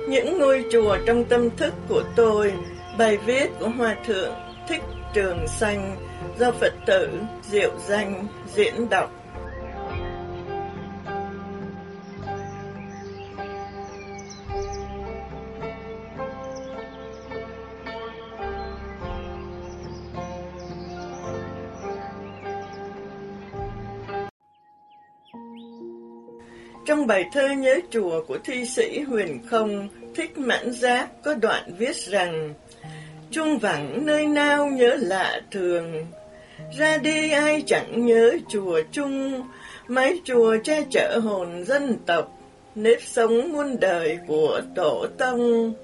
Những ngôi chùa trong tâm thức của tôi. Bài viết của Hòa Thượng Thích Trường Sanh do Phật tử Diệu Danh diễn đọc. Trong bài thơ Nhớ Chùa của thi sĩ Huyền Không, Thích Mãn Giác có đoạn viết rằng: chuông vẳng nơi nào nhớ lạ thường, ra đi ai chẳng nhớ chùa chung, mái chùa che chở hồn dân tộc, nếp sống muôn đời của tổ tông.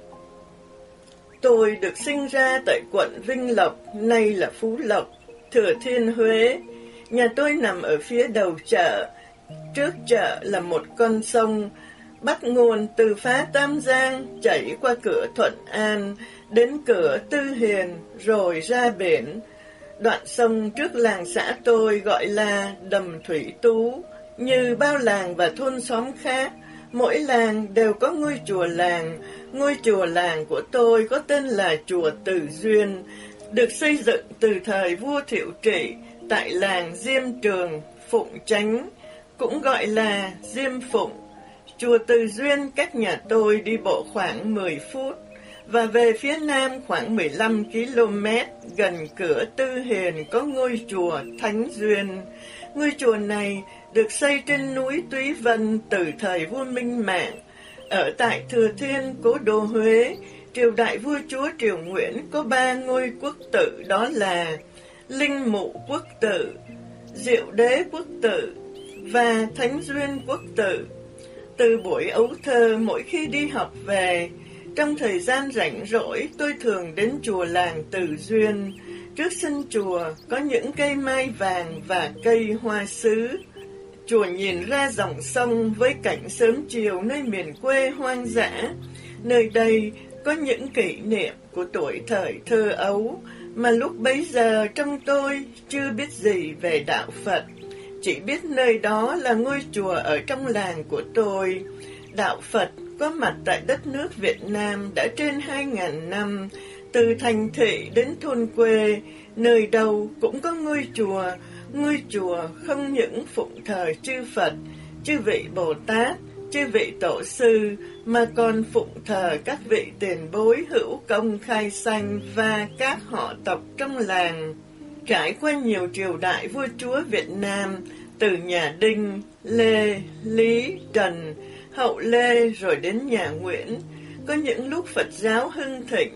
Tôi được sinh ra tại quận Vinh Lộc, nay là Phú Lộc, Thừa Thiên Huế. Nhà tôi nằm ở phía đầu chợ. Trước chợ là một con sông, bắt nguồn từ phá Tam Giang, chảy qua cửa Thuận An, đến cửa Tư Hiền, rồi ra biển. Đoạn sông trước làng xã tôi gọi là Đầm Thủy Tú. Như bao làng và thôn xóm khác, mỗi làng đều có ngôi chùa làng. Ngôi chùa làng của tôi có tên là chùa Từ Duyên, được xây dựng từ thời vua Thiệu Trị tại làng Diêm Trường, Phụng Chánh, cũng gọi là Diêm Phụng. Chùa Từ Duyên cách nhà tôi đi bộ khoảng 10 phút, và về phía nam khoảng 15 km, gần cửa Tư Hiền có ngôi chùa Thánh Duyên. Ngôi chùa này được xây trên núi Túy Vân từ thời vua Minh Mạng. Ở tại Thừa Thiên, cố đô Huế, triều đại vua chúa Triều Nguyễn có 3 ngôi quốc tử, đó là Linh Mụ Quốc Tử, Diệu Đế Quốc Tử và Thánh Duyên Quốc Tử. Từ buổi ấu thơ, mỗi khi đi học về, trong thời gian rảnh rỗi, tôi thường đến chùa làng Từ Duyên. Trước sân chùa có những cây mai vàng và cây hoa sứ. Chùa nhìn ra dòng sông với cảnh sớm chiều nơi miền quê hoang dã. Nơi đây có những kỷ niệm của tuổi thời thơ ấu, mà lúc bấy giờ trong tôi chưa biết gì về đạo Phật. Chỉ biết nơi đó là ngôi chùa ở trong làng của tôi. Đạo Phật có mặt tại đất nước Việt Nam đã trên 2.000 năm, từ thành thị đến thôn quê, nơi đâu cũng có ngôi chùa. Ngôi chùa không những phụng thờ chư Phật, chư vị Bồ Tát, chư vị Tổ sư, mà còn phụng thờ các vị tiền bối hữu công khai sanh và các họ tộc trong làng. Trải qua nhiều triều đại vua chúa Việt Nam, từ nhà Đinh, Lê, Lý, Trần, hậu Lê rồi đến nhà Nguyễn, có những lúc Phật giáo hưng thịnh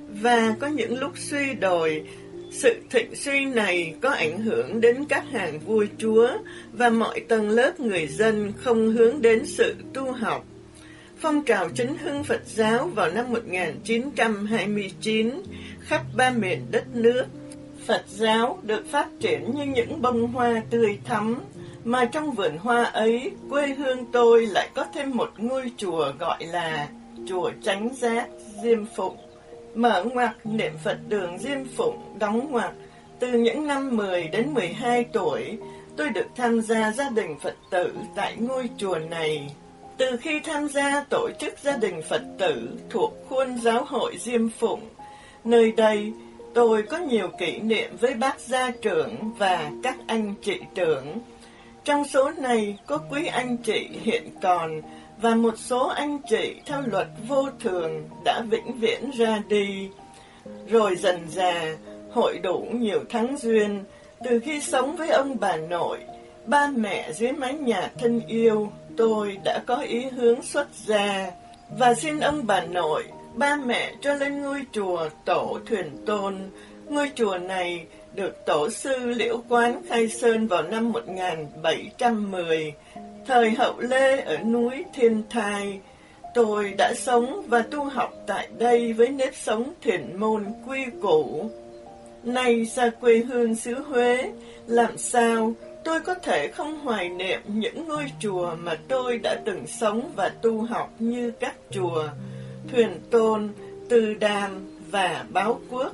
và có những lúc suy đồi. Sự thịnh suy này có ảnh hưởng đến các hàng vua chúa và mọi tầng lớp người dân không hướng đến sự tu học. Phong trào chấn hưng Phật giáo vào năm 1929 khắp ba miền đất nước. Phật giáo được phát triển như những bông hoa tươi thắm, mà trong vườn hoa ấy, quê hương tôi lại có thêm một ngôi chùa gọi là chùa Chánh Giác Diêm Phụng. Mở ngoặc niệm Phật đường Diêm Phụng đóng ngoặc. Từ những năm 10 đến 12 tuổi, tôi được tham gia gia đình Phật tử tại ngôi chùa này. Từ khi tham gia tổ chức gia đình Phật tử thuộc khuôn giáo hội Diêm Phụng, nơi đây tôi có nhiều kỷ niệm với bác gia trưởng và các anh chị trưởng. Trong số này có quý anh chị hiện còn và một số anh chị theo luật vô thường đã vĩnh viễn ra đi. Rồi dần dà, hội đủ nhiều tháng duyên, từ khi sống với ông bà nội, ba mẹ dưới mái nhà thân yêu, tôi đã có ý hướng xuất gia và xin ông bà nội, ba mẹ cho lên ngôi chùa Tổ Thuyền Tôn. Ngôi chùa này được Tổ sư Liễu Quán khai sơn vào năm 1710, thời hậu Lê ở núi Thiên Thai. Tôi đã sống và tu học tại đây với nếp sống thiền môn quy củ. Nay xa quê hương xứ Huế, làm sao tôi có thể không hoài niệm những ngôi chùa mà tôi đã từng sống và tu học, như các chùa Thuyền Tôn, Từ Đàm và Báo Quốc.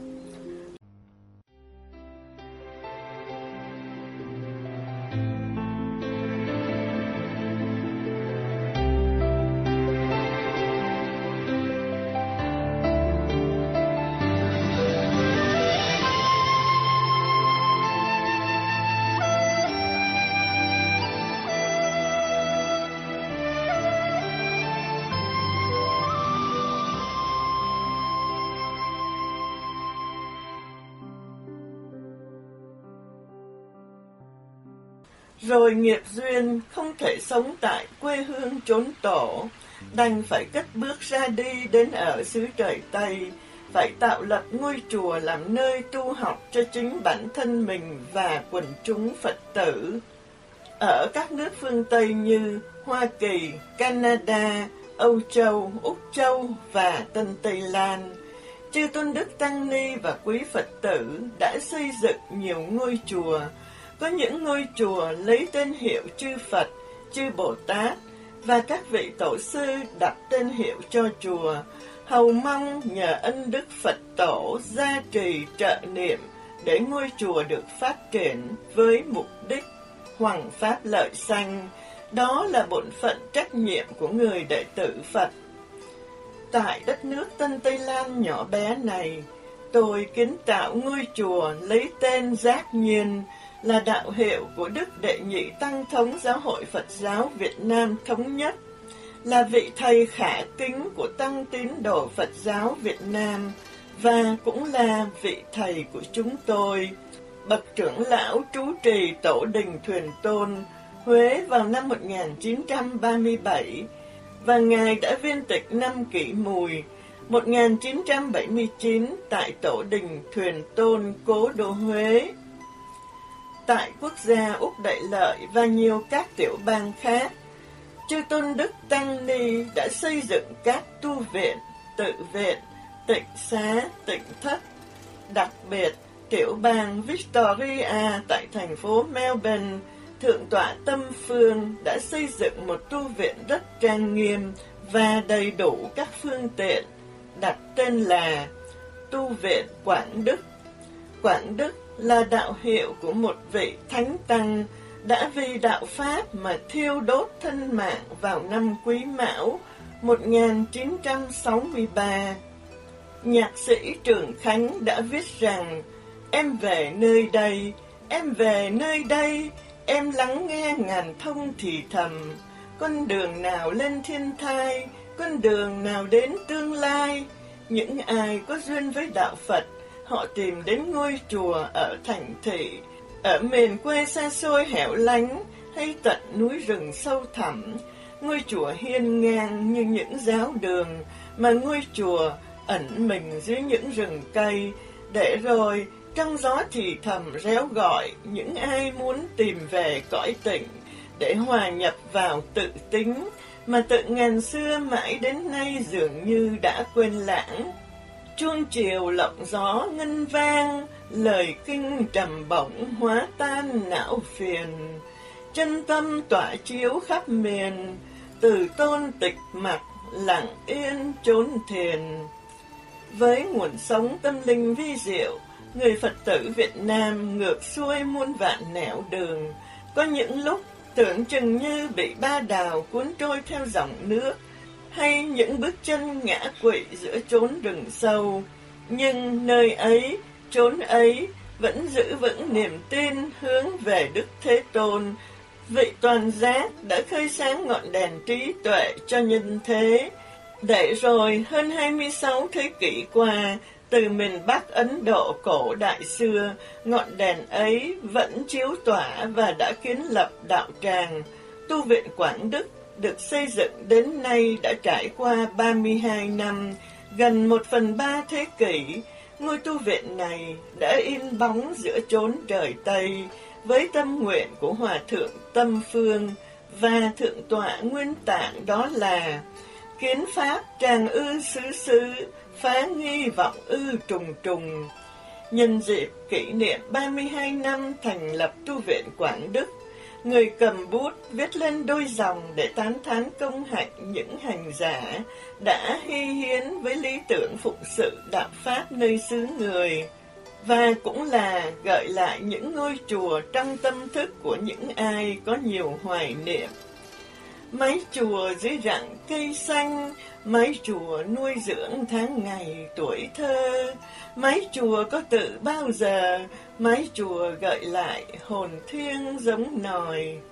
rồi nghiệp duyên không thể sống tại quê hương chốn tổ, đành phải cất bước ra đi đến ở xứ trời Tây, phải tạo lập ngôi chùa làm nơi tu học cho chính bản thân mình và quần chúng Phật tử. Ở các nước phương Tây như Hoa Kỳ, Canada, Âu Châu, Úc Châu và Tân Tây Lan, chư tôn đức tăng ni và quý Phật tử đã xây dựng nhiều ngôi chùa. Có những ngôi chùa lấy tên hiệu chư Phật, chư Bồ Tát và các vị tổ sư đặt tên hiệu cho chùa, hầu mong nhờ ân đức Phật tổ gia trì trợ niệm để ngôi chùa được phát triển với mục đích hoằng pháp lợi sanh. Đó là bổn phận trách nhiệm của người đệ tử Phật. Tại đất nước Tân Tây Lan nhỏ bé này, tôi kiến tạo ngôi chùa lấy tên Giác Nhiên, là đạo hiệu của Đức Đệ Nhị Tăng Thống Giáo hội Phật giáo Việt Nam Thống Nhất, là vị thầy khả kính của tăng tín đồ Phật giáo Việt Nam và cũng là vị thầy của chúng tôi. Bậc trưởng lão trú trì tổ đình Thuyền Tôn, Huế vào năm 1937 và Ngài đã viên tịch năm Kỷ Mùi 1979 tại tổ đình Thuyền Tôn, cố đô Huế. Tại quốc gia Úc Đại Lợi và nhiều các tiểu bang khác, chư tôn đức tăng ni đã xây dựng các tu viện, tự viện, tịnh xá, tịnh thất. Đặc biệt, tiểu bang Victoria tại thành phố Melbourne, Thượng tọa Tâm Phương đã xây dựng một tu viện rất trang nghiêm và đầy đủ các phương tiện, đặt tên là Tu viện Quảng Đức. Quảng Đức là đạo hiệu của một vị thánh tăng đã vì đạo Pháp mà thiêu đốt thân mạng vào năm Quý Mão 1963. Nhạc sĩ Trường Khánh đã viết rằng: em về nơi đây, em về nơi đây, em lắng nghe ngàn thông thì thầm, con đường nào lên thiên thai, con đường nào đến tương lai. Những ai có duyên với đạo Phật, họ tìm đến ngôi chùa ở thành thị, ở miền quê xa xôi hẻo lánh hay tận núi rừng sâu thẳm. Ngôi chùa hiên ngang như những giáo đường, mà ngôi chùa ẩn mình dưới những rừng cây, để rồi trong gió thì thầm réo gọi những ai muốn tìm về cõi tịnh, để hòa nhập vào tự tính mà tự ngàn xưa mãi đến nay dường như đã quên lãng. Chuông chiều lộng gió ngân vang, lời kinh trầm bổng hóa tan não phiền. Chân tâm tỏa chiếu khắp miền, từ tôn tịch mặc lặng yên chốn thiền. Với nguồn sống tâm linh vi diệu, người Phật tử Việt Nam ngược xuôi muôn vạn nẻo đường. Có những lúc tưởng chừng như bị ba đào cuốn trôi theo dòng nước, hay những bước chân ngã quỵ giữa chốn rừng sâu. Nhưng nơi ấy, chốn ấy vẫn giữ vững niềm tin hướng về Đức Thế Tôn, vị toàn giác đã khơi sáng ngọn đèn trí tuệ cho nhân thế. Để rồi hơn 26 thế kỷ qua, từ miền Bắc Ấn Độ cổ đại xưa, ngọn đèn ấy vẫn chiếu tỏa và đã kiến lập đạo tràng. Tu viện Quảng Đức được xây dựng đến nay đã trải qua 32 năm, gần 1/3 thế kỷ. Ngôi tu viện này đã in bóng giữa chốn trời Tây với tâm nguyện của Hòa Thượng Tâm Phương và Thượng tọa Nguyên Tạng, đó là kiến pháp tràng ư xứ xứ, phá nghi vọng ư trùng trùng. Nhân dịp kỷ niệm 32 năm thành lập tu viện Quảng Đức, người cầm bút viết lên đôi dòng để tán thán công hạnh những hành giả đã hy hiến với lý tưởng phụng sự đạo Pháp nơi xứ người, và cũng là gợi lại những ngôi chùa trong tâm thức của những ai có nhiều hoài niệm. Mái chùa dưới rặng cây xanh, mái chùa nuôi dưỡng tháng ngày tuổi thơ, mái chùa có tự bao giờ, mái chùa gợi lại hồn thiêng giống nòi.